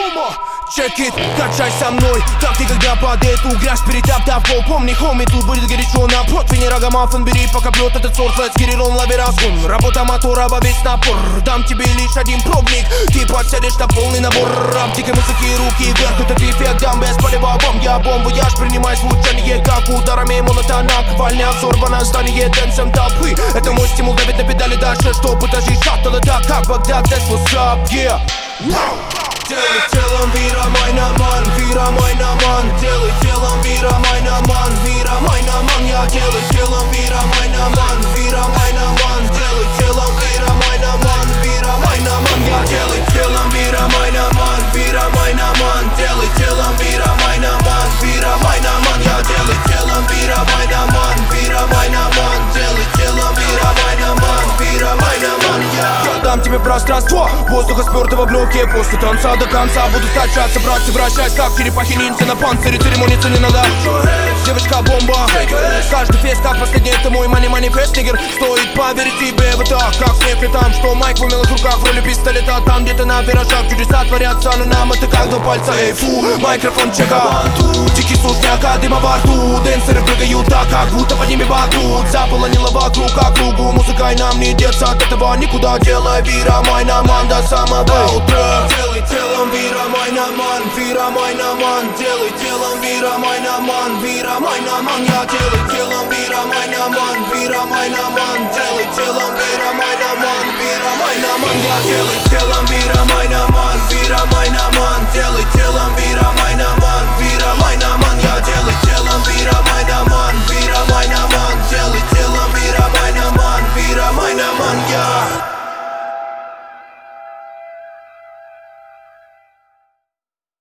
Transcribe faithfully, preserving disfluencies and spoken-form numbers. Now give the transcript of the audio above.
Check it, качай со мной, как никогда под эту грязь перетаптав пол. Помни, хоми, тут будет горячо на противне. Рогомаффин бери, пока бьет этот сорт. Let's get it on, лови разгон. Работа мотора во весь напор. Дам тебе лишь один пробник, ты подсядешь на полный набор. Аптики, музыки, руки вверх, этот эффект дам без полевого бомб. Я бомбу, я ж принимай звучание, как ударами монотона. Ковальня взорвана, здание танцем толпы. Это мой стимул, давит на педали дальше, чтоб этажи шаттл. Это как Багдад, that's what's up, yeah. Делай телом вира мой наман, вира мой наман. Делай телом вира мой наман, вира мой наман. Я делай телом вира мой наман, вира мой наман. Делай телом вира мой наман, вира мой наман. Я делай телом вира мой наман, вира мой наман. Делай телом вира мой наман, вира мой наман. Я делай телом вира мой наман, вира мой наман. Делай телом вира мой наман, вира мой наман. Я дам тебе пространство, воздуха спёртого в блоке. После танца до конца буду качаться, братцы, вращаясь как черепахи-ниндзя на панцире. Церемониться не надо. Девочка-бомба, каждый фест как последний, это мой мани-манифест, нигер. Стоит поверить тебе в это, как снег летам. Что майк в умелых руках в роли пистолета. Там где-то на виражах чудеса творятся, но нам это как два пальца. Эй, фу, микрофон чека. Дикий сушняка, дыма во рту. Дэнсеры прыгают так, как будто под ними бахнут. Заполонила вокруг округу, музыкой нам не деться от этого никуда. Делай вира мой наман до самого утра. Делай телом вира мой наман, вира мой наман. Делай телом вира мой наман, вира мой наман. Я делай телом вира мой наман, вира мой наман. Делай телом вира мой наман, вира мой наман. Я делай телом вира мой наман, вира мой наман. Делай телом вира мой наман,